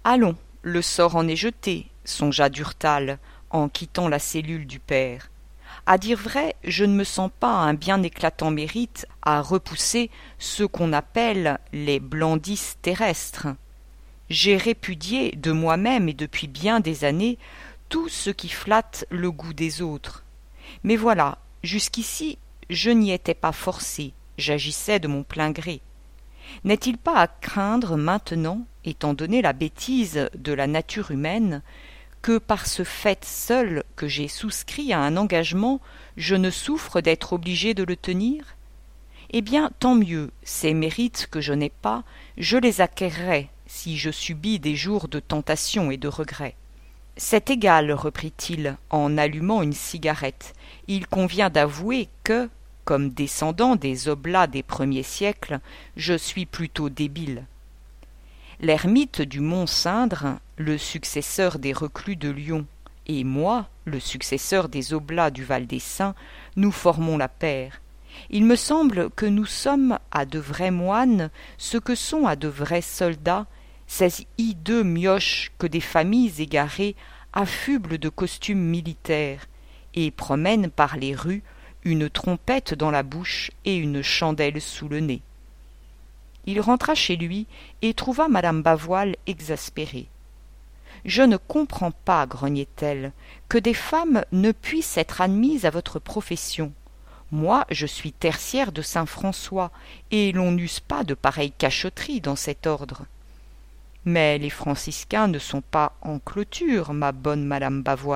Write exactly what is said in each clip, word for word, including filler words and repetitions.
Allons, le sort en est jeté, songea Durtal, en quittant la cellule du père. À dire vrai, je ne me sens pas un bien éclatant mérite à repousser ceux qu'on appelle les blandisses terrestres. J'ai répudié de moi-même et depuis bien des années tout ce qui flatte le goût des autres. Mais voilà, jusqu'ici, je n'y étais pas forcé, j'agissais de mon plein gré. N'est-il pas à craindre maintenant, étant donné la bêtise de la nature humaine, que par ce fait seul que j'ai souscrit à un engagement, je ne souffre d'être obligé de le tenir? Eh bien, tant mieux, ces mérites que je n'ai pas, je les acquerrai si je subis des jours de tentation et de regret. C'est égal, reprit-il, en allumant une cigarette. Il convient d'avouer que, comme descendant des oblats des premiers siècles, je suis plutôt débile. L'ermite du mont Cindre, le successeur des reclus de Lyon, et moi, le successeur des oblats du Val des Saints, nous formons la paire. Il me semble que nous sommes à de vrais moines ce que sont à de vrais soldats ces hideux mioches que des familles égarées affublent de costumes militaires et promènent par les rues une trompette dans la bouche et une chandelle sous le nez. Il rentra chez lui et trouva madame Bavoil exaspérée. « Je ne comprends pas, grognait-elle, que des femmes ne puissent être admises à votre profession. Moi, je suis tertiaire de Saint-François, et l'on n'use pas de pareilles cachotteries dans cet ordre. » « Mais les franciscains ne sont pas en clôture, ma bonne madame Bavoil. »«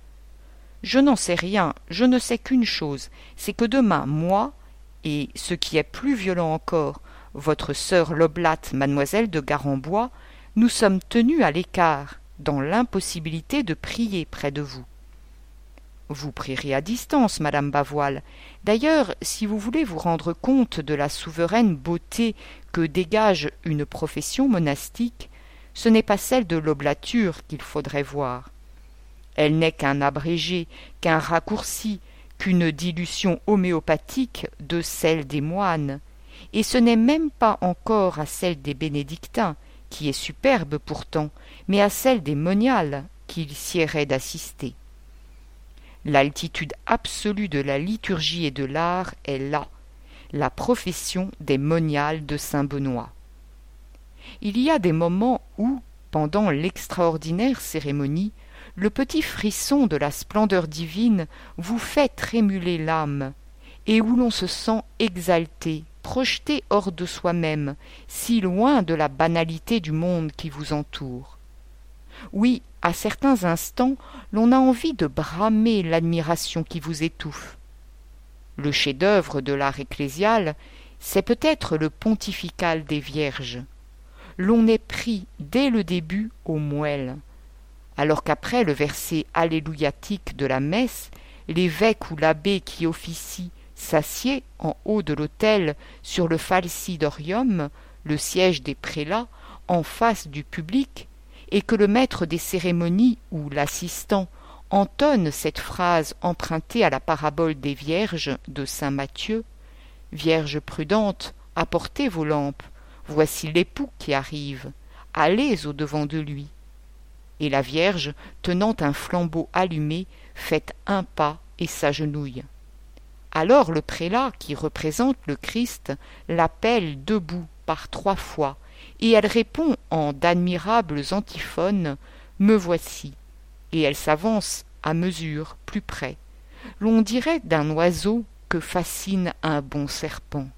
Je n'en sais rien, je ne sais qu'une chose, c'est que demain, moi, et ce qui est plus violent encore, votre sœur l'oblate mademoiselle de Garembois, nous sommes tenus à l'écart, dans l'impossibilité de prier près de vous. » « Vous prierez à distance, madame Bavoil. D'ailleurs, si vous voulez vous rendre compte de la souveraine beauté que dégage une profession monastique, ce n'est pas celle de l'oblature qu'il faudrait voir. Elle n'est qu'un abrégé, qu'un raccourci, qu'une dilution homéopathique de celle des moines, et ce n'est même pas encore à celle des bénédictins, qui est superbe pourtant, mais à celle des moniales qu'il siérait d'assister. L'altitude absolue de la liturgie et de l'art est là, la profession des moniales de Saint-Benoît. Il y a des moments où, pendant l'extraordinaire cérémonie, le petit frisson de la splendeur divine vous fait trémuler l'âme, et où l'on se sent exalté, projeté hors de soi-même, si loin de la banalité du monde qui vous entoure. Oui, à certains instants, l'on a envie de bramer l'admiration qui vous étouffe. Le chef-d'œuvre de l'art ecclésial, c'est peut-être le pontifical des Vierges. L'on est pris dès le début aux moelles, alors qu'après le verset alléluiatique de la messe, l'évêque ou l'abbé qui officie s'assied en haut de l'autel sur le falcidorium, le siège des prélats, en face du public, et que le maître des cérémonies ou l'assistant entonne cette phrase empruntée à la parabole des Vierges de saint Matthieu: « Vierges prudentes, apportez vos lampes, voici l'époux qui arrive, allez au-devant de lui. » Et la Vierge, tenant un flambeau allumé, fait un pas et s'agenouille. Alors le prélat, qui représente le Christ, l'appelle debout par trois fois, et elle répond en d'admirables antiphones: « Me voici », et elle s'avance à mesure, plus près. L'on dirait d'un oiseau que fascine un bon serpent.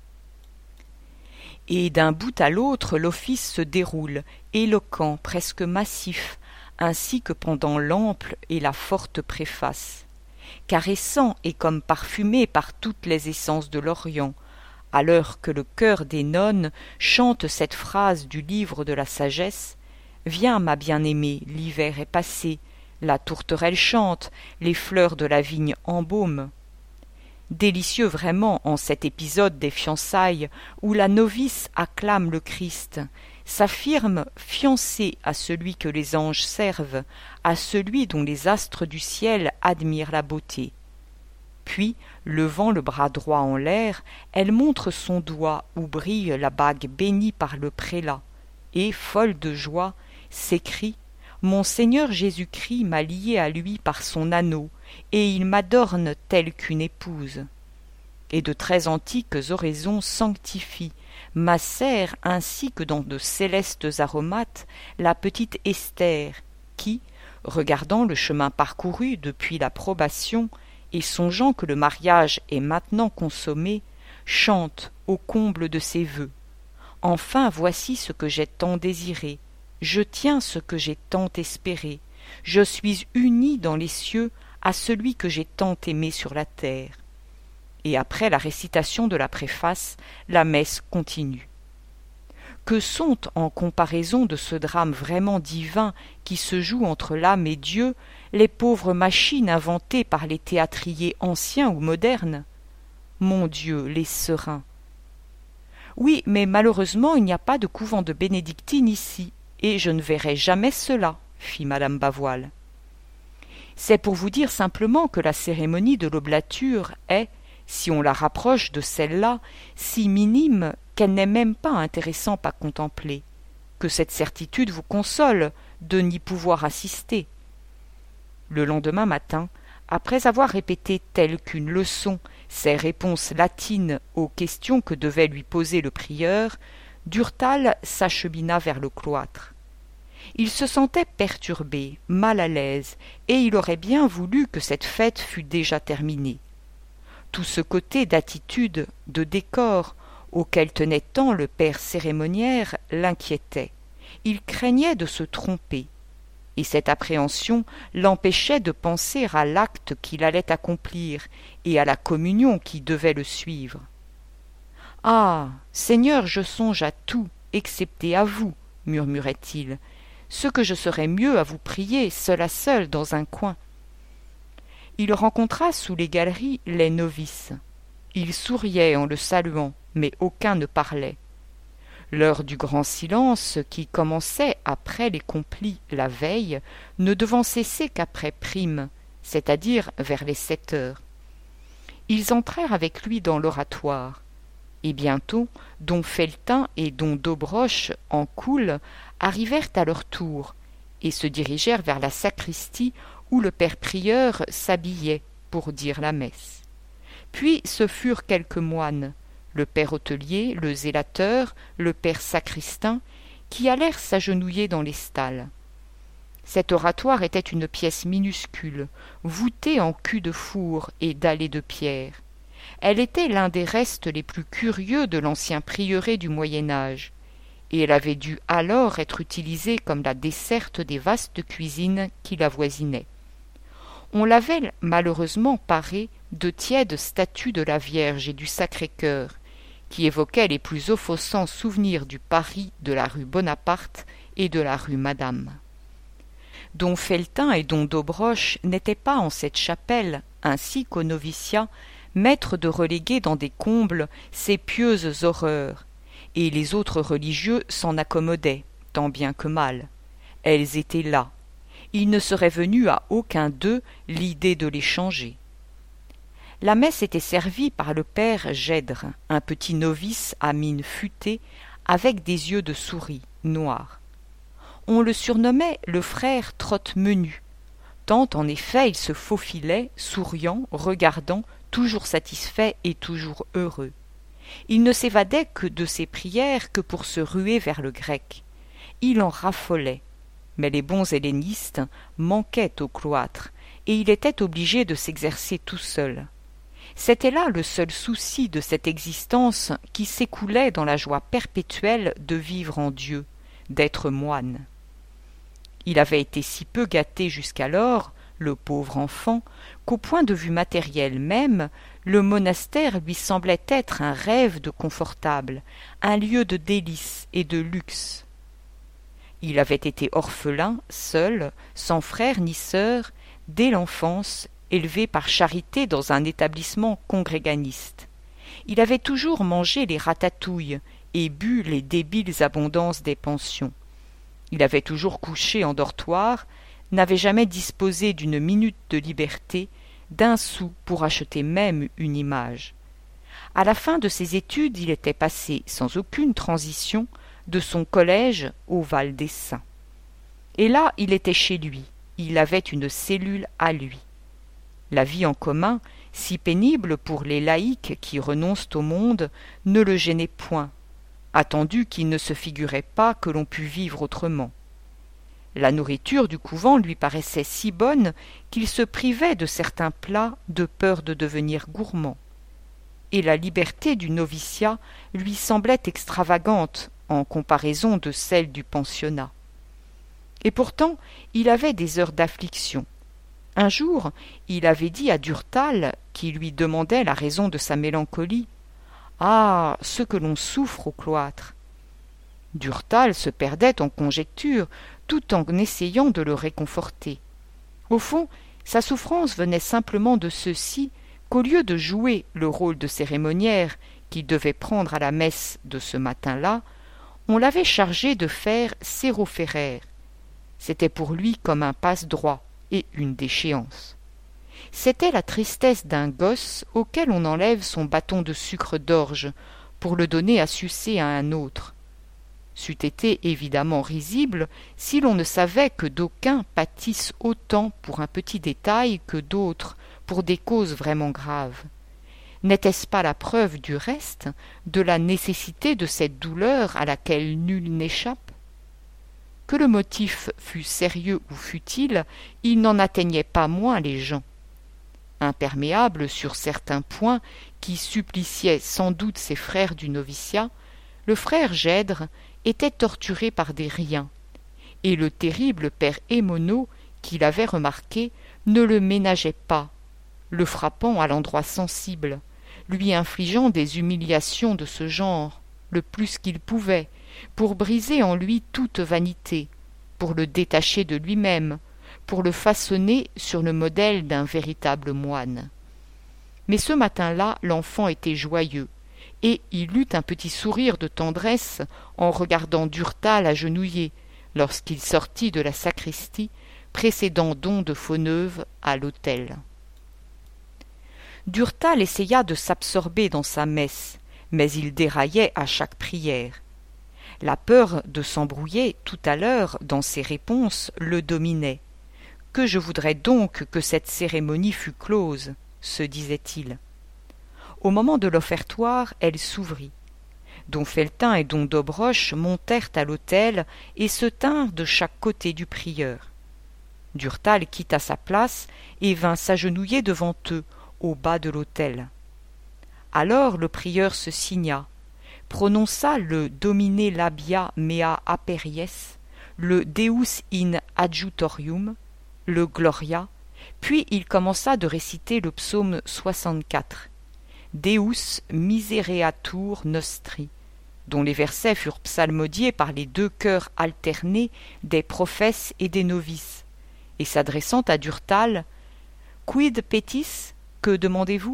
Et d'un bout à l'autre l'office se déroule, éloquent, presque massif, ainsi que pendant l'ample et la forte préface. Caressant et comme parfumé par toutes les essences de l'Orient, à l'heure que le chœur des nonnes chante cette phrase du livre de la sagesse: « Viens, ma bien-aimée, l'hiver est passé, la tourterelle chante, les fleurs de la vigne embaument. » Délicieux vraiment en cet épisode des fiançailles où la novice acclame le Christ, s'affirme fiancée à celui que les anges servent, à celui dont les astres du ciel admirent la beauté. Puis, levant le bras droit en l'air, elle montre son doigt où brille la bague bénie par le prélat, et, folle de joie, s'écrie « Mon Seigneur Jésus-Christ m'a lié à lui par son anneau, et il m'adorne telle qu'une épouse. » Et de très antiques oraisons sanctifient, macèrent ainsi que dans de célestes aromates la petite Esther, qui, regardant le chemin parcouru depuis l'approbation, et songeant que le mariage est maintenant consommé, chante au comble de ses vœux. Enfin voici ce que j'ai tant désiré, je tiens ce que j'ai tant espéré, je suis unie dans les cieux à celui que j'ai tant aimé sur la terre. Et après la récitation de la préface, la messe continue. Que sont, en comparaison de ce drame vraiment divin qui se joue entre l'âme et Dieu, les pauvres machines inventées par les théâtriers anciens ou modernes? Mon Dieu, les serins! Oui, mais malheureusement il n'y a pas de couvent de bénédictines ici, et je ne verrai jamais cela, fit madame Bavoil. C'est pour vous dire simplement que la cérémonie de l'oblature est, si on la rapproche de celle-là, si minime qu'elle n'est même pas intéressante à contempler, que cette certitude vous console de n'y pouvoir assister. Le lendemain matin, après avoir répété telle qu'une leçon ses réponses latines aux questions que devait lui poser le prieur, Durtal s'achemina vers le cloître. Il se sentait perturbé, mal à l'aise, et il aurait bien voulu que cette fête fût déjà terminée. Tout ce côté d'attitude, de décor, auquel tenait tant le père cérémoniaire, l'inquiétait. Il craignait de se tromper, et cette appréhension l'empêchait de penser à l'acte qu'il allait accomplir et à la communion qui devait le suivre. « Ah, Seigneur, je songe à tout, excepté à vous, murmurait-il, ce que je serais mieux à vous prier, seul à seul, dans un coin. » Il rencontra sous les galeries les novices. Ils souriaient en le saluant, mais aucun ne parlait. L'heure du grand silence, qui commençait après les complis la veille, ne devant cesser qu'après prime, c'est-à-dire vers les sept heures. Ils entrèrent avec lui dans l'oratoire, et bientôt don Felletin et don Dobroche, en coule, arrivèrent à leur tour, et se dirigèrent vers la sacristie où le père prieur s'habillait pour dire la messe. Puis ce furent quelques moines, le père hôtelier, le zélateur, le père sacristain, qui allèrent s'agenouiller dans les stalles. Cet oratoire était une pièce minuscule, voûtée en cul de four et dallée de pierre. Elle était l'un des restes les plus curieux de l'ancien prieuré du Moyen-Âge, et elle avait dû alors être utilisée comme la desserte des vastes cuisines qui l'avoisinaient. On l'avait malheureusement parée de tièdes statues de la Vierge et du Sacré-Cœur, qui évoquaient les plus offensants souvenirs du Paris de la rue Bonaparte et de la rue Madame. Don Felletin et don Dobroche n'étaient pas en cette chapelle, ainsi qu'au noviciat, maîtres de reléguer dans des combles ces pieuses horreurs, et les autres religieux s'en accommodaient, tant bien que mal. Elles étaient là. Il ne serait venu à aucun d'eux l'idée de les changer. La messe était servie par le père Gèdre, un petit novice à mine futée, avec des yeux de souris noirs. On le surnommait le frère Trotte-Menu, tant en effet il se faufilait, souriant, regardant, toujours satisfait et toujours heureux. Il ne s'évadait que de ses prières que pour se ruer vers le grec. Il en raffolait, mais les bons hellénistes manquaient au cloître, et il était obligé de s'exercer tout seul. C'était là le seul souci de cette existence qui s'écoulait dans la joie perpétuelle de vivre en Dieu, d'être moine. Il avait été si peu gâté jusqu'alors, le pauvre enfant, qu'au point de vue matériel même, le monastère lui semblait être un rêve de confortable, un lieu de délices et de luxe. Il avait été orphelin, seul, sans frère ni sœur, dès l'enfance, élevé par charité dans un établissement congréganiste. Il avait toujours mangé les ratatouilles et bu les débiles abondances des pensions. Il avait toujours couché en dortoir, n'avait jamais disposé d'une minute de liberté, d'un sou pour acheter même une image. À la fin de ses études, il était passé, sans aucune transition, de son collège au Val des Saints. Et là, il était chez lui, il avait une cellule à lui. La vie en commun, si pénible pour les laïcs qui renoncent au monde, ne le gênait point, attendu qu'il ne se figurait pas que l'on pût vivre autrement. La nourriture du couvent lui paraissait si bonne qu'il se privait de certains plats de peur de devenir gourmand. Et la liberté du noviciat lui semblait extravagante en comparaison de celle du pensionnat. Et pourtant, il avait des heures d'affliction. Un jour, il avait dit à Durtal, qui lui demandait la raison de sa mélancolie, « Ah, ce que l'on souffre au cloître !» Durtal se perdait en conjectures, tout en essayant de le réconforter. Au fond, sa souffrance venait simplement de ceci qu'au lieu de jouer le rôle de cérémoniaire qu'il devait prendre à la messe de ce matin-là, on l'avait chargé de faire sérophéraire. C'était pour lui comme un passe-droit et une déchéance. C'était la tristesse d'un gosse auquel on enlève son bâton de sucre d'orge pour le donner à sucer à un autre. C'eût été évidemment risible si l'on ne savait que d'aucuns pâtissent autant pour un petit détail que d'autres pour des causes vraiment graves. N'était-ce pas la preuve du reste de la nécessité de cette douleur à laquelle nul n'échappe? Que le motif fût sérieux ou futile, il n'en atteignait pas moins les gens. Imperméable sur certains points qui suppliciaient sans doute ses frères du noviciat, le frère Gèdre était torturé par des riens, et le terrible père Émono, qui l'avait remarqué, ne le ménageait pas, le frappant à l'endroit sensible, lui infligeant des humiliations de ce genre, le plus qu'il pouvait, pour briser en lui toute vanité, pour le détacher de lui-même, pour le façonner sur le modèle d'un véritable moine. Mais ce matin-là, l'enfant était joyeux, et il eut un petit sourire de tendresse en regardant Durtal agenouillé lorsqu'il sortit de la sacristie, précédant Don de Fauneuve à l'autel. Durtal essaya de s'absorber dans sa messe, mais il déraillait à chaque prière. La peur de s'embrouiller tout à l'heure dans ses réponses le dominait. « Que je voudrais donc que cette cérémonie fût close !» se disait-il. Au moment de l'offertoire, elle s'ouvrit. Don Felletin et Don Dobroche montèrent à l'autel et se tinrent de chaque côté du prieur. Durtal quitta sa place et vint s'agenouiller devant eux, au bas de l'autel. Alors le prieur se signa, prononça le Domine labia mea aperies, le Deus in adjutorium, le Gloria, puis il commença de réciter le psaume soixante-quatre, Deus misereatur nostri, dont les versets furent psalmodiés par les deux chœurs alternés des professes et des novices, et s'adressant à Durtal, « Quid petis » que demandez-vous?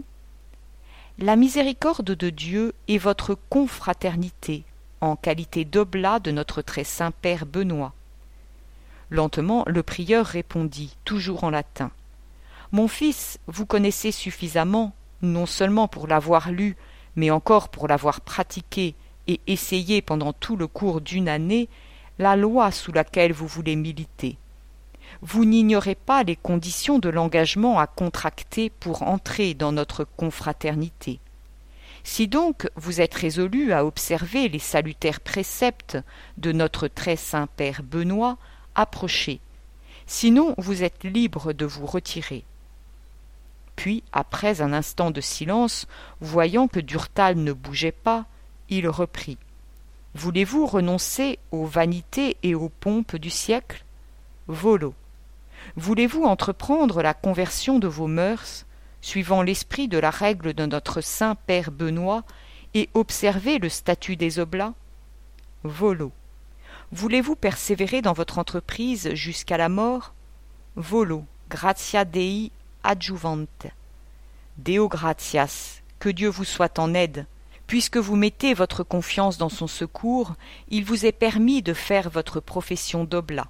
La miséricorde de Dieu est votre confraternité, en qualité d'oblat de notre très saint Père Benoît. Lentement, le prieur répondit, toujours en latin. Mon fils, vous connaissez suffisamment, non seulement pour l'avoir lu, mais encore pour l'avoir pratiqué et essayé pendant tout le cours d'une année, la loi sous laquelle vous voulez militer. Vous n'ignorez pas les conditions de l'engagement à contracter pour entrer dans notre confraternité. Si donc vous êtes résolu à observer les salutaires préceptes de notre très saint Père Benoît, approchez. Sinon, vous êtes libre de vous retirer. Puis, après un instant de silence, voyant que Durtal ne bougeait pas, il reprit. Voulez-vous renoncer aux vanités et aux pompes du siècle? Volo. Voulez-vous entreprendre la conversion de vos mœurs, suivant l'esprit de la règle de notre saint Père Benoît, et observer le statut des oblats? Volo. Voulez-vous persévérer dans votre entreprise jusqu'à la mort? Volo. Gratia Dei adjuvante. Deo gratias. Que Dieu vous soit en aide. Puisque vous mettez votre confiance dans son secours, il vous est permis de faire votre profession d'oblat.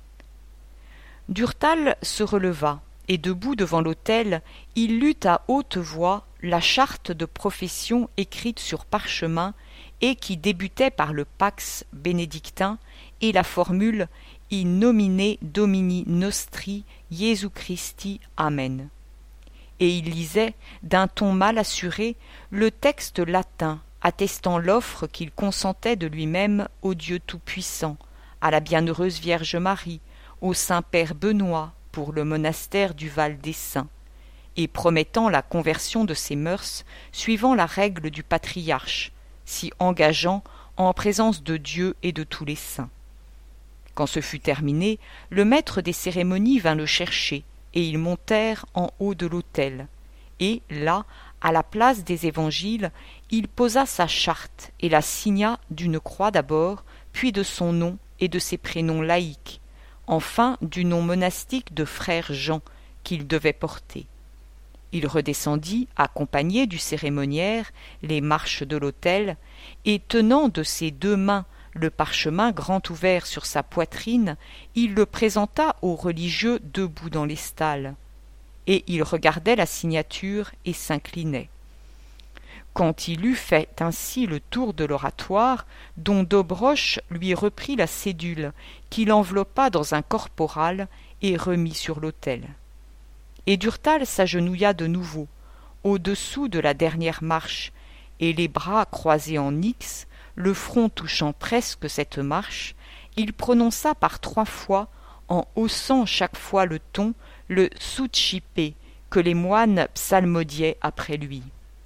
Durtal se releva, et debout devant l'autel, il lut à haute voix la charte de profession écrite sur parchemin et qui débutait par le pax bénédictin et la formule « In nomine Domini nostri Jesu Christi, Amen ». Et il lisait, d'un ton mal assuré, le texte latin attestant l'offre qu'il consentait de lui-même au Dieu Tout-Puissant, à la bienheureuse Vierge Marie, au Saint-Père Benoît pour le monastère du Val des Saints, et promettant la conversion de ses mœurs suivant la règle du patriarche, si engageant en présence de Dieu et de tous les saints. Quand ce fut terminé, le maître des cérémonies vint le chercher, et ils montèrent en haut de l'autel. Et là, à la place des évangiles, il posa sa charte et la signa d'une croix d'abord, puis de son nom et de ses prénoms laïques, enfin du nom monastique de frère Jean qu'il devait porter. Il redescendit, accompagné du cérémoniaire, les marches de l'autel, et tenant de ses deux mains le parchemin grand ouvert sur sa poitrine, il le présenta aux religieux debout dans les stalles. Et il regardait la signature et s'inclinait. Quand il eut fait ainsi le tour de l'oratoire, dom Dobroche lui reprit la cédule, qu'il enveloppa dans un corporal et remit sur l'autel. Et Durtal s'agenouilla de nouveau, au-dessous de la dernière marche, et les bras croisés en X, le front touchant presque cette marche, il prononça par trois fois, en haussant chaque fois le ton, le Succipe que les moines psalmodiaient après lui.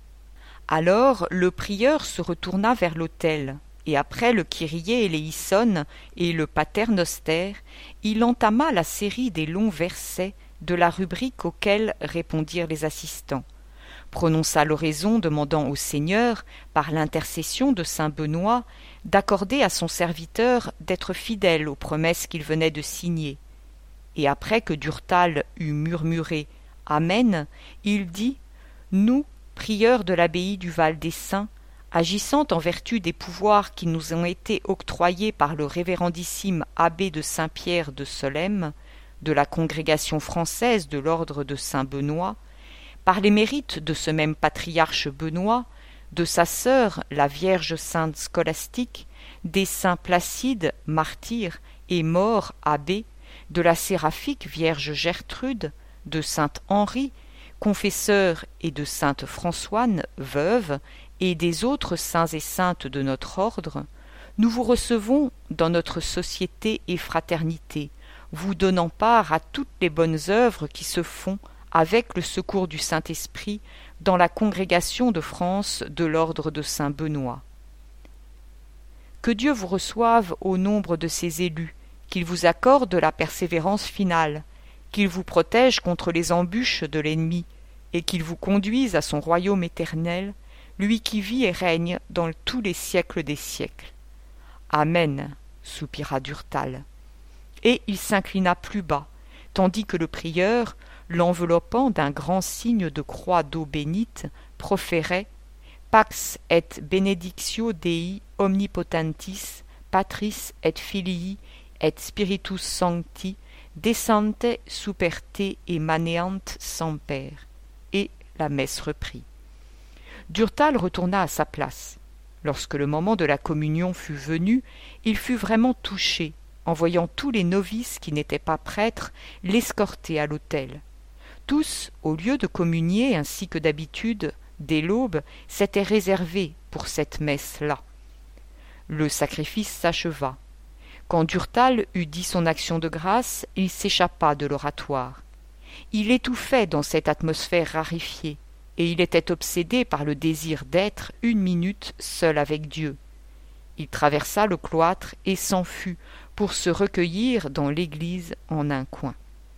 Alors le prieur se retourna vers l'autel, et après le Kyrie eleison et le Pater Noster, il entama la série des longs versets de la rubrique auxquels répondirent les assistants, prononça l'oraison demandant au Seigneur, par l'intercession de saint Benoît, d'accorder à son serviteur d'être fidèle aux promesses qu'il venait de signer. Et après que Durtal eut murmuré « Amen », il dit « Nous, prieurs de l'abbaye du Val des Saints, agissant en vertu des pouvoirs qui nous ont été octroyés par le révérendissime abbé de Saint-Pierre de Solesmes, de la congrégation française de l'ordre de Saint-Benoît, par les mérites de ce même patriarche Benoît, de sa sœur la Vierge Sainte Scolastique, des saints Placide, martyrs, et Maure, abbé, de la séraphique Vierge Gertrude, de saint Henri, confesseur, et de sainte Françoine, veuve, et des autres saints et saintes de notre ordre, nous vous recevons dans notre société et fraternité, vous donnant part à toutes les bonnes œuvres qui se font avec le secours du Saint-Esprit dans la congrégation de France de l'ordre de Saint-Benoît. Que Dieu vous reçoive au nombre de ses élus, qu'il vous accorde la persévérance finale, qu'il vous protège contre les embûches de l'ennemi, et qu'il vous conduise à son royaume éternel, lui qui vit et règne dans tous les siècles des siècles. Amen, soupira Durtal. Et il s'inclina plus bas, tandis que le prieur, l'enveloppant d'un grand signe de croix d'eau bénite, proférait « Pax et benedictio Dei omnipotentis, Patris et Filii et Spiritus Sancti, descente super te et maneant semper » et la messe reprit. Durtal retourna à sa place. Lorsque le moment de la communion fut venu, il fut vraiment touché en voyant tous les novices qui n'étaient pas prêtres l'escorter à l'autel. Tous, au lieu de communier ainsi que d'habitude, dès l'aube, s'étaient réservés pour cette messe-là. Le sacrifice s'acheva. Quand Durtal eut dit son action de grâce, il s'échappa de l'oratoire. Il étouffait dans cette atmosphère raréfiée, et il était obsédé par le désir d'être une minute seul avec Dieu. Il traversa le cloître et s'en fut pour se recueillir dans l'église en un coin.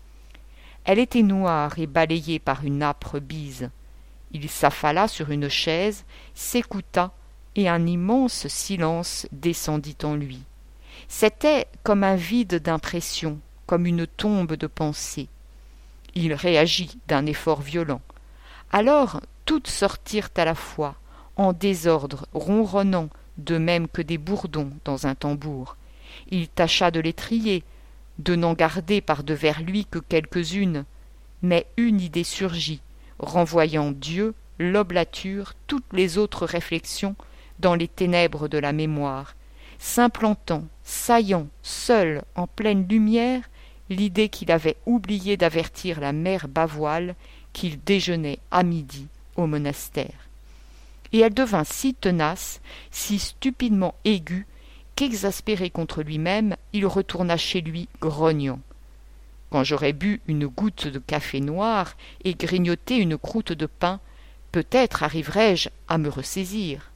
Elle était noire et balayée par une âpre bise. Il s'affala sur une chaise, s'écouta, et un immense silence descendit en lui. C'était comme un vide d'impression, comme une tombe de pensée. Il réagit d'un effort violent. Alors toutes sortirent à la fois, en désordre, ronronnant, de même que des bourdons dans un tambour. Il tâcha de les trier, de n'en garder par devers lui que quelques-unes, mais une idée surgit, renvoyant Dieu, l'oblature, toutes les autres réflexions dans les ténèbres de la mémoire. s'implantant, saillant, seul, en pleine lumière, l'idée qu'il avait oublié d'avertir la mère Bavoile qu'il déjeunait à midi au monastère. Et elle devint si tenace, si stupidement aiguë, qu'exaspéré contre lui-même, il retourna chez lui grognant. Quand j'aurais bu une goutte de café noir et grignoté une croûte de pain, peut-être arriverai-je à me ressaisir.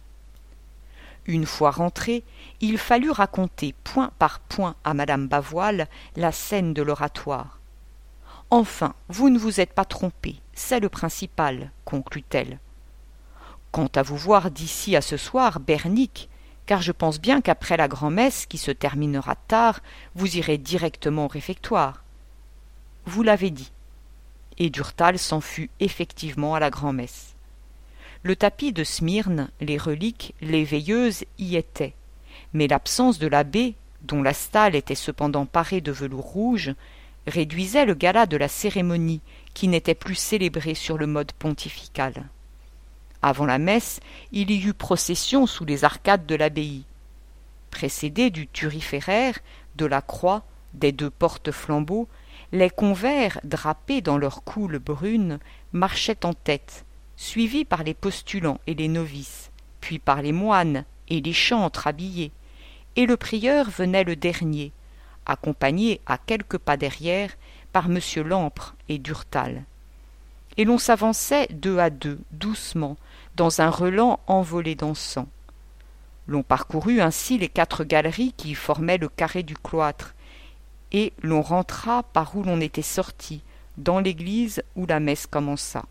Une fois rentré, il fallut raconter point par point à madame Bavoile la scène de l'oratoire. « Enfin, vous ne vous êtes pas trompé, c'est le principal, » conclut-elle. « Quant à vous voir d'ici à ce soir, Bernique, car je pense bien qu'après la grand-messe, qui se terminera tard, vous irez directement au réfectoire. » Vous l'avez dit. Et Durtal s'en fut effectivement à la grand-messe. Le tapis de Smyrne, les reliques, les veilleuses y étaient, mais l'absence de l'abbé, dont la stalle était cependant parée de velours rouge, réduisait le gala de la cérémonie, qui n'était plus célébrée sur le mode pontifical. Avant la messe, il y eut procession sous les arcades de l'abbaye. Précédés du turiféraire, de la croix, des deux porte-flambeaux, les convers, drapés dans leurs coules brunes, marchaient en tête, suivis par les postulants et les novices, puis par les moines et les chantres habillés, et le prieur venait le dernier, accompagné à quelques pas derrière par monsieur Lampre et Durtal. Et l'on s'avançait deux à deux, doucement, dans un relent envolé d'encens. L'on parcourut ainsi les quatre galeries qui formaient le carré du cloître, et l'on rentra par où l'on était sorti, dans l'église où la messe commença.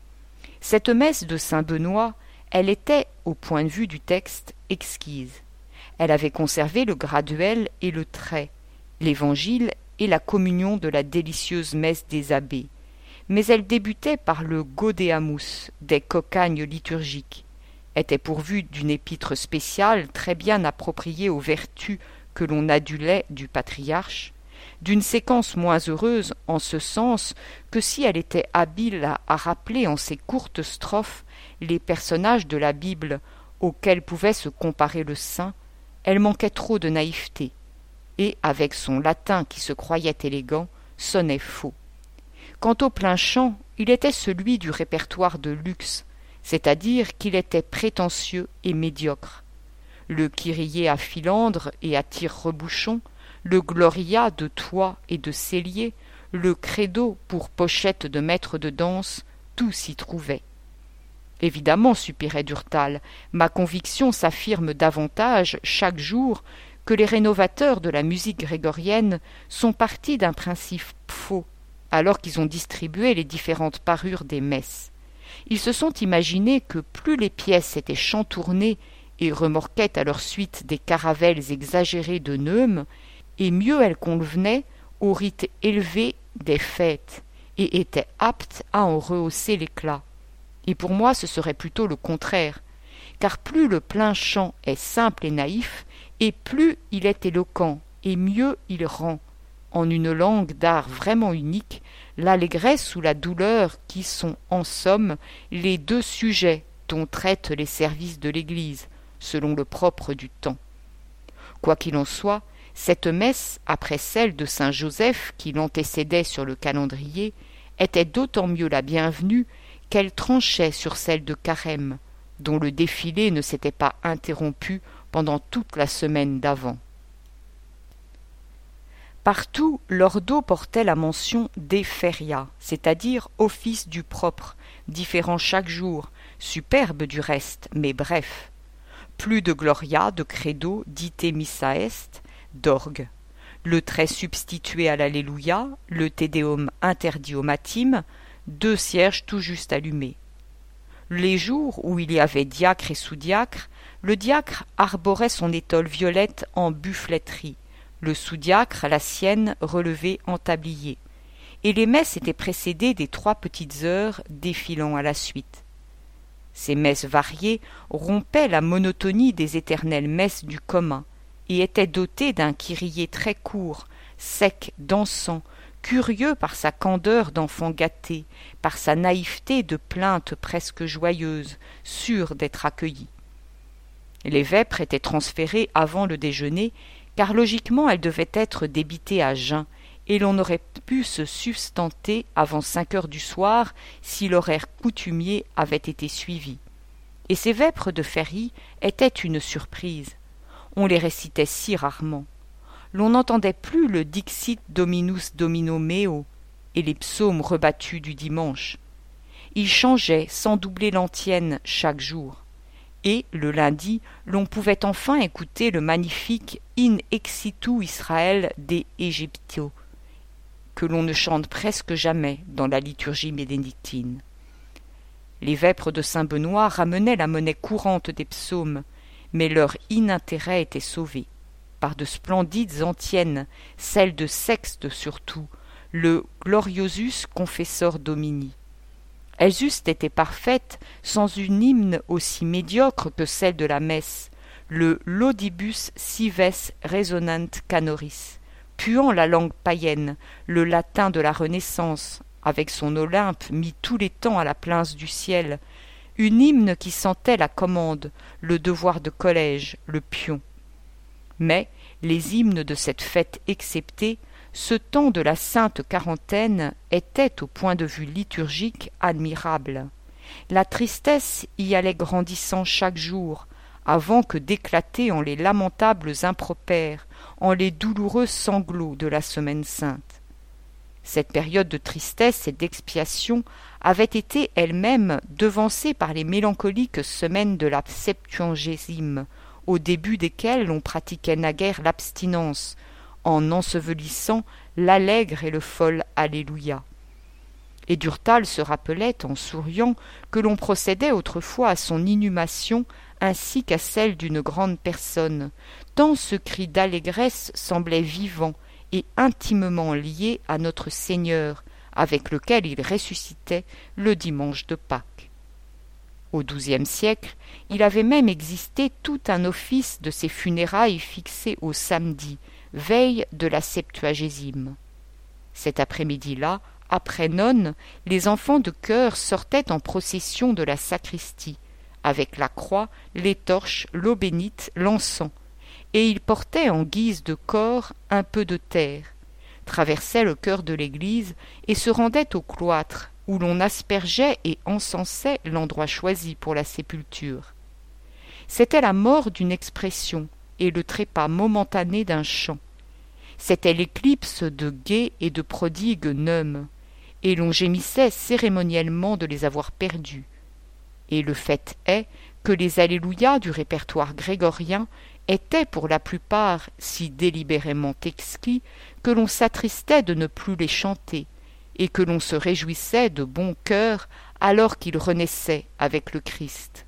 Cette messe de Saint-Benoît, elle était, au point de vue du texte, exquise. Elle avait conservé le graduel et le trait, l'évangile et la communion de la délicieuse messe des abbés, mais elle débutait par le Gaudeamus des cocaignes liturgiques, était pourvue d'une épître spéciale très bien appropriée aux vertus que l'on adulait du patriarche, d'une séquence moins heureuse en ce sens que si elle était habile à, à rappeler en ses courtes strophes les personnages de la Bible auxquels pouvait se comparer le saint, elle manquait trop de naïveté, et, avec son latin qui se croyait élégant, sonnait faux. Quant au plein chant, il était celui du répertoire de luxe, c'est-à-dire qu'il était prétentieux et médiocre. Le Kyrie à filandre et à tire-rebouchon, le Gloria de Toit et de Cellier, le Credo pour pochette de maître de danse, tout s'y trouvait. Évidemment, soupirait Durtal, ma conviction s'affirme davantage chaque jour que les rénovateurs de la musique grégorienne sont partis d'un principe faux, alors qu'ils ont distribué les différentes parures des messes. Ils se sont imaginé que plus les pièces étaient chantournées et remorquaient à leur suite des caravelles exagérées de neumes, et mieux elles convenaient au rite élevé des fêtes, et étaient aptes à en rehausser l'éclat. Et pour moi ce serait plutôt le contraire, car plus le plein chant est simple et naïf, et plus il est éloquent, et mieux il rend, en une langue d'art vraiment unique, l'allégresse ou la douleur qui sont, en somme, les deux sujets dont traitent les services de l'Église, selon le propre du temps. Quoi qu'il en soit, cette messe, après celle de saint Joseph qui l'antécédait sur le calendrier, était d'autant mieux la bienvenue qu'elle tranchait sur celle de Carême, dont le défilé ne s'était pas interrompu pendant toute la semaine d'avant. Partout, l'ordo portait la mention de feria, c'est-à-dire office du propre, différent chaque jour, superbe du reste, mais bref. Plus de gloria, de credo, d'ite missa est, d'orgue. Le trait substitué à l'Alléluia, le Te Deum interdit au matime, deux cierges tout juste allumés. Les jours où il y avait diacre et sous-diacre, le diacre arborait son étole violette en buffletterie, le sous-diacre la sienne relevée en tablier, et les messes étaient précédées des trois petites heures défilant à la suite. Ces messes variées rompaient la monotonie des éternelles messes du commun, et étaient dotées d'un kyrié très court, sec, dansant, curieux par sa candeur d'enfant gâté, par sa naïveté de plainte presque joyeuse, sûr d'être accueilli. Les vêpres étaient transférées avant le déjeuner, car logiquement elles devaient être débitées à jeun, et l'on aurait pu se substanter avant cinq heures du soir si l'horaire coutumier avait été suivi. Et ces vêpres de Ferry étaient une surprise. On les récitait si rarement. L'on n'entendait plus le Dixit Dominus Domino meo et les psaumes rebattus du dimanche. Ils changeaient sans doubler l'antienne chaque jour. Et, le lundi, l'on pouvait enfin écouter le magnifique In exitu Israël de Egyptio, que l'on ne chante presque jamais dans la liturgie bénédictine. Les vêpres de Saint-Benoît ramenaient la monnaie courante des psaumes, mais leur inintérêt était sauvé par de splendides antiennes, celles de Sexte surtout, le Gloriosus Confessor Domini. Elles eussent été parfaites sans une hymne aussi médiocre que celle de la messe, le Laudibus Cives Resonant Canoris, puant la langue païenne, le latin de la Renaissance, avec son Olympe mis tous les temps à la plainte du ciel, une hymne qui sentait la commande, le devoir de collège, le pion. Mais, les hymnes de cette fête exceptés, ce temps de la sainte quarantaine était, au point de vue liturgique, admirable. La tristesse y allait grandissant chaque jour, avant que d'éclater en les lamentables impropères, en les douloureux sanglots de la Semaine sainte. Cette période de tristesse et d'expiation avait été elle-même devancée par les mélancoliques semaines de la Septuagésime, au début desquelles l'on pratiquait naguère l'abstinence, en ensevelissant l'allègre et le fol Alléluia. Et Durtal se rappelait, en souriant, que l'on procédait autrefois à son inhumation ainsi qu'à celle d'une grande personne, tant ce cri d'allégresse semblait vivant et intimement lié à notre Seigneur, avec lequel il ressuscitait le dimanche de Pâques. Au douzième siècle, il avait même existé tout un office de ces funérailles fixé au samedi, veille de la Septuagésime. Cet après-midi-là, après nonne, les enfants de chœur sortaient en procession de la sacristie, avec la croix, les torches, l'eau bénite, l'encens, et ils portaient en guise de corps un peu de terre, traversaient le chœur de l'église et se rendaient au cloître, où l'on aspergeait et encensait l'endroit choisi pour la sépulture. C'était la mort d'une expression et le trépas momentané d'un chant. C'était l'éclipse de gais et de prodigues neumes, et l'on gémissait cérémoniellement de les avoir perdus. Et le fait est que les Alléluia du répertoire grégorien étaient pour la plupart si délibérément exquis que l'on s'attristait de ne plus les chanter, et que l'on se réjouissait de bon cœur alors qu'ils renaissaient avec le Christ.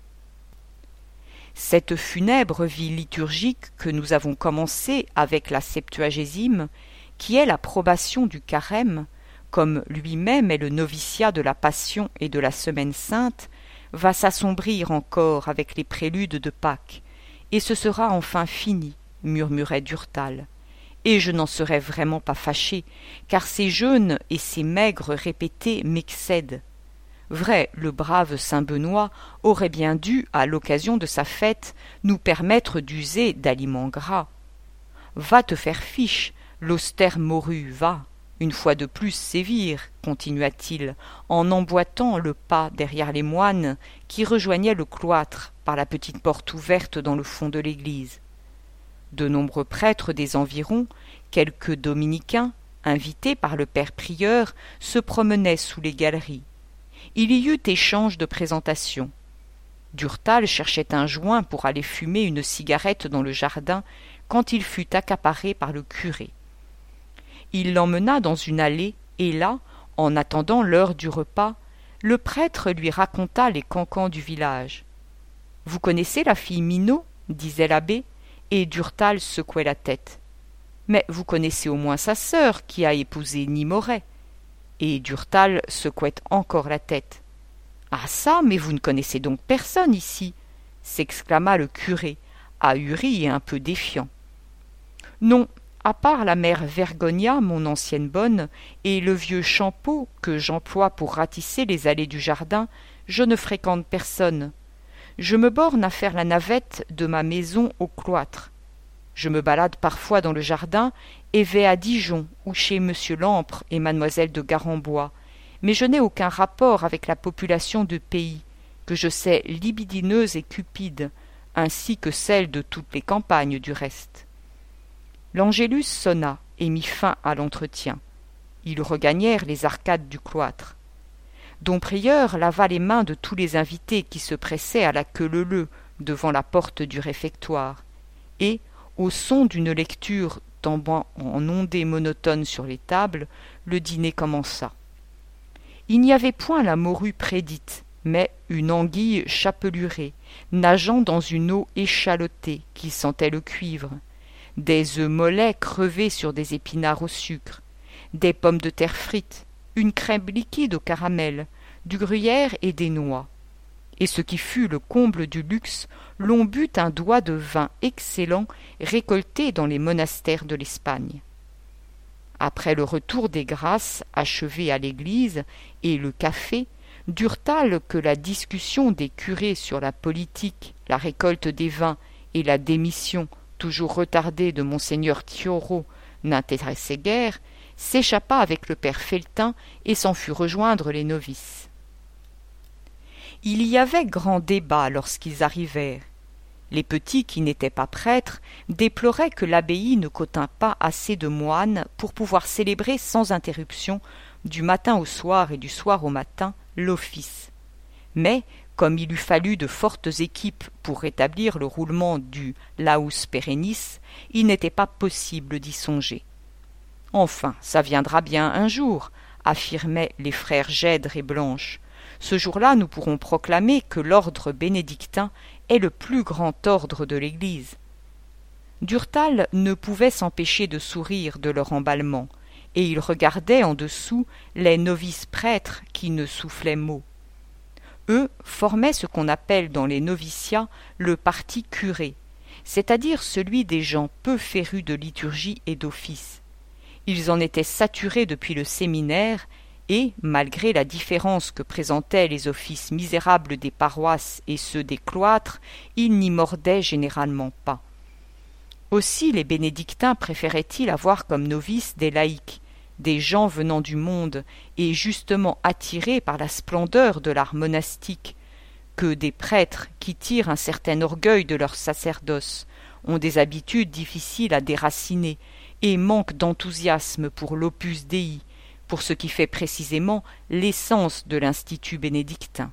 Cette funèbre vie liturgique que nous avons commencée avec la Septuagésime, qui est l'approbation du carême, comme lui-même est le noviciat de la Passion et de la Semaine sainte, va s'assombrir encore avec les préludes de Pâques, et ce sera enfin fini, murmurait Durtal. Et je n'en serais vraiment pas fâché, car ces jeûnes et ces maigres répétés m'excèdent. Vrai, le brave saint Benoît aurait bien dû, à l'occasion de sa fête, nous permettre d'user d'aliments gras. Va te faire fiche, l'austère morue, va, une fois de plus sévir, continua-t-il, en emboîtant le pas derrière les moines qui rejoignaient le cloître par la petite porte ouverte dans le fond de l'église. De nombreux prêtres des environs, quelques dominicains, invités par le père prieur, se promenaient sous les galeries. Il y eut échange de présentations. Durtal cherchait un joint pour aller fumer une cigarette dans le jardin quand il fut accaparé par le curé. Il l'emmena dans une allée et là, en attendant l'heure du repas, le prêtre lui raconta les cancans du village. « Vous connaissez la fille Minot ?» disait l'abbé, et Durtal secouait la tête. « Mais vous connaissez au moins sa sœur qui a épousé Nimoret. » Et Durtal secouait encore la tête. « Ah ça, mais vous ne connaissez donc personne ici !» s'exclama le curé, ahuri et un peu défiant. « Non, à part la mère Vergonia, mon ancienne bonne, et le vieux Champeau que j'emploie pour ratisser les allées du jardin, je ne fréquente personne. je me borne à faire la navette de ma maison au cloître. Je me balade parfois dans le jardin et vais à Dijon ou chez monsieur Lampre et mademoiselle de Garembois, mais je n'ai aucun rapport avec la population de pays, que je sais libidineuse et cupide, ainsi que celle de toutes les campagnes du reste. L'Angélus sonna et mit fin à l'entretien. Ils regagnèrent les arcades du cloître. Dom Prieur lava les mains de tous les invités qui se pressaient à la queue leu-leu devant la porte du réfectoire, et, au son d'une lecture tombant en ondées monotones sur les tables, le dîner commença. Il n'y avait point la morue prédite, mais une anguille chapelurée, nageant dans une eau échalottée qui sentait le cuivre, des œufs mollets crevés sur des épinards au sucre, des pommes de terre frites, une crème liquide au caramel, du gruyère et des noix. Et ce qui fut le comble du luxe, l'on but un doigt de vin excellent récolté dans les monastères de l'Espagne. Après le retour des grâces achevé à l'église et le café, Durtal, que la discussion des curés sur la politique, la récolte des vins et la démission toujours retardée de monseigneur Thiaurot n'intéressait guère, s'échappa avec le père Felletin et s'en fut rejoindre les novices. Il y avait grand débat lorsqu'ils arrivèrent. Les petits qui n'étaient pas prêtres déploraient que l'abbaye ne contint pas assez de moines pour pouvoir célébrer sans interruption, du matin au soir et du soir au matin, l'office. Mais, comme il eût fallu de fortes équipes pour rétablir le roulement du laus perennis, il n'était pas possible d'y songer. « Enfin, ça viendra bien un jour », affirmaient les frères Gèdre et Blanche. « Ce jour-là, nous pourrons proclamer que l'ordre bénédictin est le plus grand ordre de l'Église. » Durtal ne pouvait s'empêcher de sourire de leur emballement, et il regardait en dessous les novices prêtres qui ne soufflaient mot. Eux formaient ce qu'on appelle dans les noviciats le parti curé, c'est-à-dire celui des gens peu férus de liturgie et d'office. Ils en étaient saturés depuis le séminaire, et, malgré la différence que présentaient les offices misérables des paroisses et ceux des cloîtres, ils n'y mordaient généralement pas. Aussi les bénédictins préféraient-ils avoir comme novices des laïcs, des gens venant du monde et justement attirés par la splendeur de l'art monastique, que des prêtres qui tirent un certain orgueil de leur sacerdoce, ont des habitudes difficiles à déraciner et manquent d'enthousiasme pour l'opus Dei, pour ce qui fait précisément l'essence de l'institut bénédictin.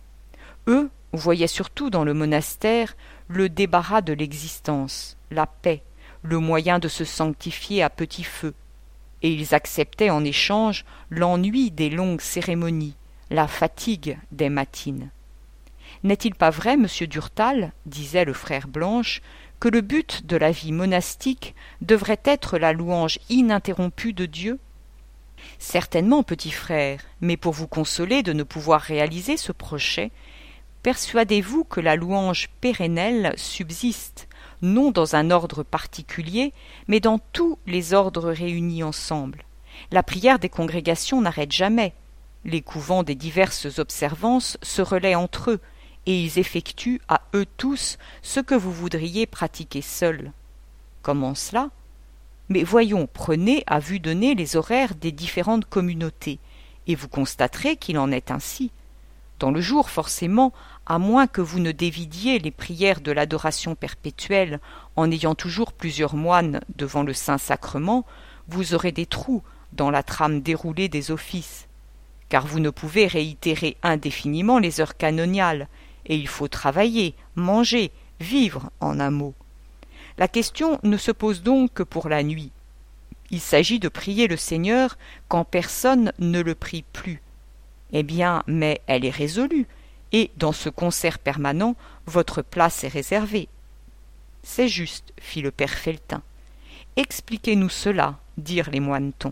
Eux voyaient surtout dans le monastère le débarras de l'existence, la paix, le moyen de se sanctifier à petit feu, et ils acceptaient en échange l'ennui des longues cérémonies, la fatigue des matines. N'est-il pas vrai, monsieur Durtal, disait le frère Blanche, que le but de la vie monastique devrait être la louange ininterrompue de Dieu ? Certainement, petit frère, mais pour vous consoler de ne pouvoir réaliser ce projet, persuadez-vous que la louange pérennelle subsiste, non dans un ordre particulier, mais dans tous les ordres réunis ensemble. La prière des congrégations n'arrête jamais. Les couvents des diverses observances se relaient entre eux, et ils effectuent à eux tous ce que vous voudriez pratiquer seul. Comment cela ? Mais voyons, prenez à vue de nez les horaires des différentes communautés, et vous constaterez qu'il en est ainsi. Dans le jour, forcément, à moins que vous ne dévidiez les prières de l'adoration perpétuelle en ayant toujours plusieurs moines devant le Saint-Sacrement, vous aurez des trous dans la trame déroulée des offices, car vous ne pouvez réitérer indéfiniment les heures canoniales, et il faut travailler, manger, vivre, en un mot. La question ne se pose donc que pour la nuit. Il s'agit de prier le Seigneur quand personne ne le prie plus. Eh bien, mais elle est résolue, et dans ce concert permanent, votre place est réservée. C'est juste, fit le père Felletin. Expliquez-nous cela, dirent les moinetons.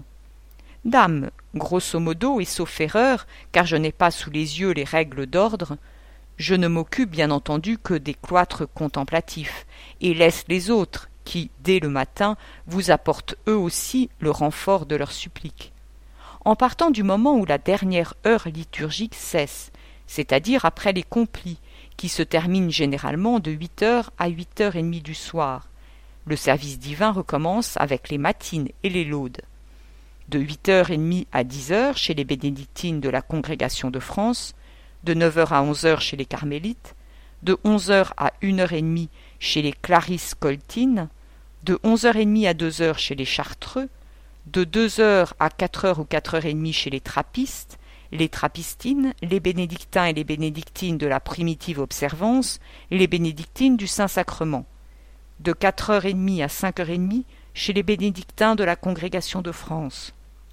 Dame, grosso modo et sauf erreur, car je n'ai pas sous les yeux les règles d'ordre, je ne m'occupe bien entendu que des cloîtres contemplatifs, et laisse les autres, qui, dès le matin, vous apportent eux aussi le renfort de leurs suppliques. En partant du moment où la dernière heure liturgique cesse, c'est-à-dire après les complis, qui se termine généralement de huit heures à huit heures trente du soir. Le service divin recommence avec les matines et les laudes. De huit heures trente à dix heures chez les bénédictines de la Congrégation de France, de neuf heures à onze heures chez les carmélites, de onze heures à une heure trente chez les clarisses coltines, de onze heures trente à deux heures chez les chartreux, de deux heures à quatre heures ou quatre heures trente chez les trappistes, les trappistines, les bénédictins et les bénédictines de la primitive observance et les bénédictines du Saint-Sacrement, de quatre heures trente à cinq heures trente chez les bénédictins de la Congrégation de France,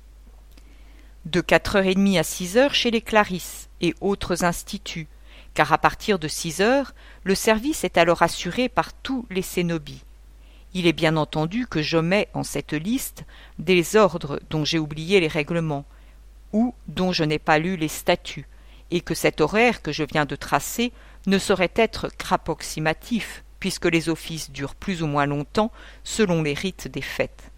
de quatre heures trente à six heures chez les clarisses et autres instituts, car à partir de six heures, le service est alors assuré par tous les cénobis. Il est bien entendu que j'omets en cette liste des ordres dont j'ai oublié les règlements, ou dont je n'ai pas lu les statuts, et que cet horaire que je viens de tracer ne saurait être qu'approximatif, puisque les offices durent plus ou moins longtemps selon les rites des fêtes.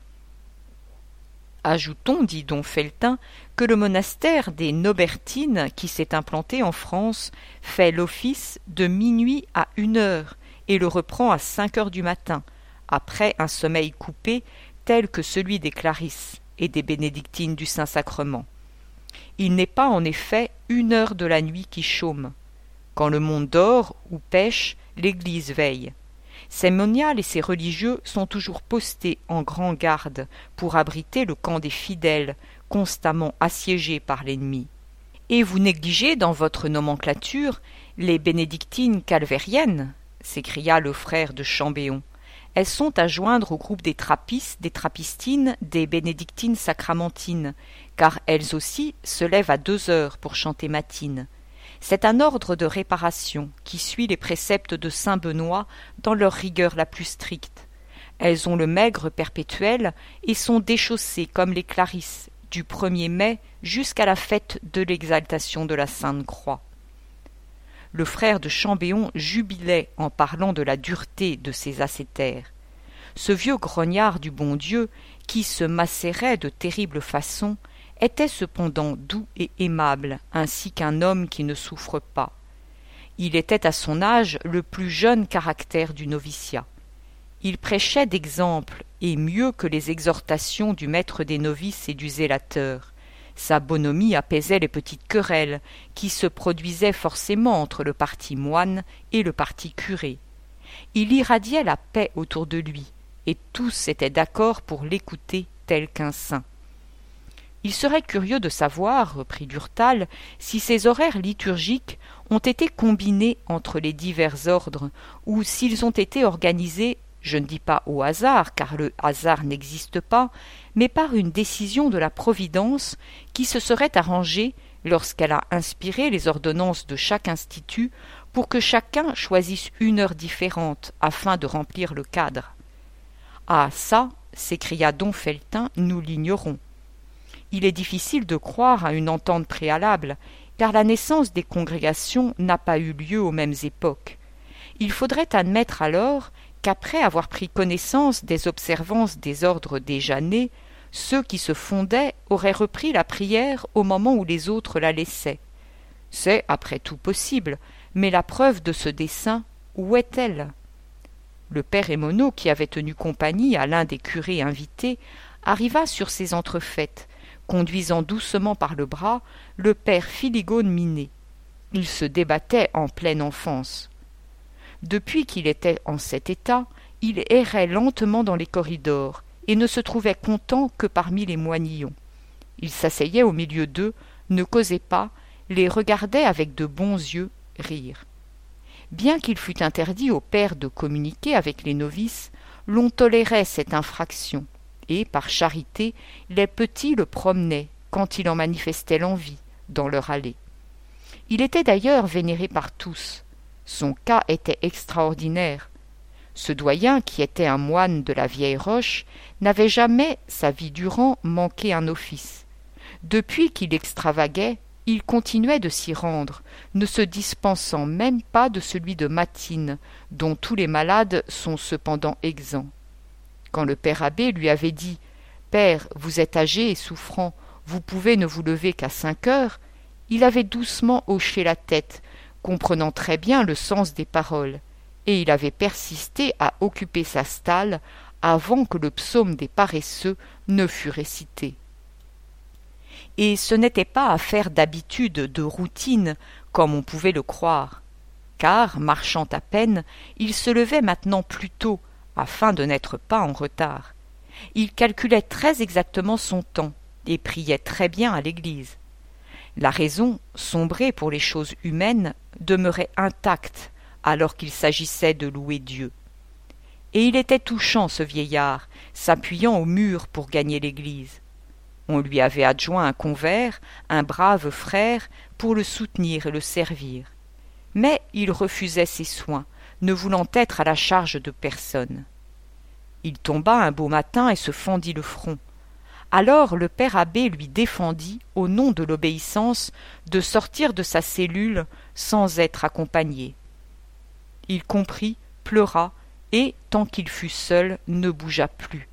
Ajoutons, dit don Felletin, que le monastère des Nobertines, qui s'est implanté en France, fait l'office de minuit à une heure et le reprend à cinq heures du matin, après un sommeil coupé tel que celui des clarisses et des bénédictines du Saint-Sacrement. Il n'est pas en effet une heure de la nuit qui chôme. Quand le monde dort ou pêche, l'Église veille. Ses moniales et ses religieux sont toujours postés en grand garde pour abriter le camp des fidèles, constamment assiégé par l'ennemi. Et vous négligez dans votre nomenclature les bénédictines calvériennes, s'écria le frère de Chambéon. Elles sont à joindre au groupe des trappistes, des trappistines, des bénédictines sacramentines, car elles aussi se lèvent à deux heures pour chanter matines. C'est un ordre de réparation qui suit les préceptes de saint Benoît dans leur rigueur la plus stricte. Elles ont le maigre perpétuel et sont déchaussées comme les clarisses du premier mai jusqu'à la fête de l'exaltation de la Sainte Croix. Le frère de Chambéon jubilait en parlant de la dureté de ces ascétaires. Ce vieux grognard du bon Dieu, qui se macérait de terrible façon, était cependant doux et aimable, ainsi qu'un homme qui ne souffre pas. Il était à son âge le plus jeune caractère du noviciat. Il prêchait d'exemple, et mieux que les exhortations du maître des novices et du zélateur. Sa bonhomie apaisait les petites querelles qui se produisaient forcément entre le parti moine et le parti curé. Il irradiait la paix autour de lui, et tous étaient d'accord pour l'écouter tel qu'un saint. Il serait curieux de savoir, reprit Durtal, si ces horaires liturgiques ont été combinés entre les divers ordres, ou s'ils ont été organisés, je ne dis pas au hasard, car le hasard n'existe pas, mais par une décision de la Providence qui se serait arrangée lorsqu'elle a inspiré les ordonnances de chaque institut pour que chacun choisisse une heure différente afin de remplir le cadre. « Ah, ça, s'écria don Felletin, nous l'ignorons. Il est difficile de croire à une entente préalable, car la naissance des congrégations n'a pas eu lieu aux mêmes époques. Il faudrait admettre alors qu'après avoir pris connaissance des observances des ordres déjà nés, ceux qui se fondaient auraient repris la prière au moment où les autres la laissaient. C'est, après tout, possible, mais la preuve de ce dessein, où est-elle ? Le père Émonot, qui avait tenu compagnie à l'un des curés invités, arriva sur ces entrefaites, conduisant doucement par le bras le père Filigone Minet. Il se débattait en pleine enfance. Depuis qu'il était en cet état, il errait lentement dans les corridors et ne se trouvait content que parmi les moinillons. Il s'asseyait au milieu d'eux, ne causait pas, les regardait avec de bons yeux rire. Bien qu'il fût interdit au père de communiquer avec les novices, l'on tolérait cette infraction, et, par charité, les petits le promenaient, quand il en manifestait l'envie, dans leur allée. Il était d'ailleurs vénéré par tous. Son cas était extraordinaire. Ce doyen, qui était un moine de la vieille roche, n'avait jamais, sa vie durant, manqué un office. Depuis qu'il extravaguait, il continuait de s'y rendre, ne se dispensant même pas de celui de matine, dont tous les malades sont cependant exempts. Quand le père abbé lui avait dit « Père, vous êtes âgé et souffrant, vous pouvez ne vous lever qu'à cinq heures », il avait doucement hoché la tête, comprenant très bien le sens des paroles, et il avait persisté à occuper sa stalle avant que le psaume des paresseux ne fût récité. Et ce n'était pas affaire d'habitude, de routine, comme on pouvait le croire, car, marchant à peine, il se levait maintenant plus tôt, afin de n'être pas en retard. Il calculait très exactement son temps, et priait très bien à l'église. La raison, sombrée pour les choses humaines, demeurait intacte, alors qu'il s'agissait de louer Dieu. Et il était touchant, ce vieillard, s'appuyant au mur pour gagner l'église. On lui avait adjoint un convers, un brave frère, pour le soutenir et le servir. Mais il refusait ces soins, ne voulant être à la charge de personne. Il tomba un beau matin et se fendit le front. Alors le père abbé lui défendit, au nom de l'obéissance, de sortir de sa cellule sans être accompagné. Il comprit, pleura, et, tant qu'il fut seul, ne bougea plus.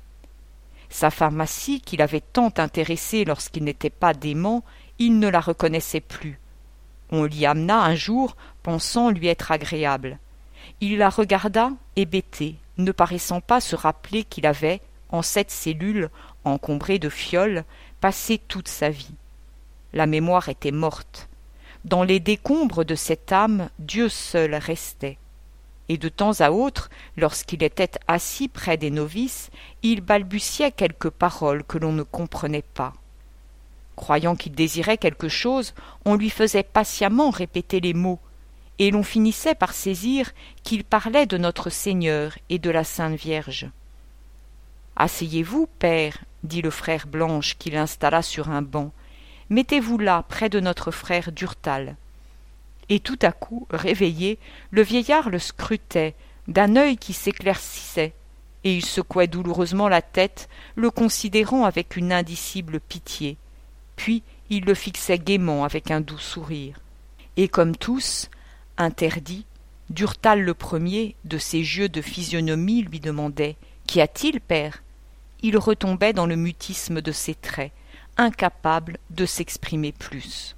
Sa pharmacie, qui l'avait tant intéressé lorsqu'il n'était pas dément, il ne la reconnaissait plus. On l'y amena un jour, pensant lui être agréable. Il la regarda, hébété, ne paraissant pas se rappeler qu'il avait, en cette cellule, encombrée de fioles, passé toute sa vie. La mémoire était morte. Dans les décombres de cette âme, Dieu seul restait. Et de temps à autre, lorsqu'il était assis près des novices, il balbutiait quelques paroles que l'on ne comprenait pas. Croyant qu'il désirait quelque chose, on lui faisait patiemment répéter les mots, et l'on finissait par saisir qu'il parlait de notre Seigneur et de la Sainte Vierge. « Asseyez-vous, père, » dit le frère Blanche qui l'installa sur un banc. « Mettez-vous là, près de notre frère Durtal. » Et tout à coup, réveillé, le vieillard le scrutait, d'un œil qui s'éclaircissait, et il secouait douloureusement la tête, le considérant avec une indicible pitié. Puis il le fixait gaiement avec un doux sourire. Et comme tous, interdit, Durtal le premier, de ses yeux de physionomie, lui demandait « Qu'y a-t-il, père ?» Il retombait dans le mutisme de ses traits, incapable de s'exprimer plus.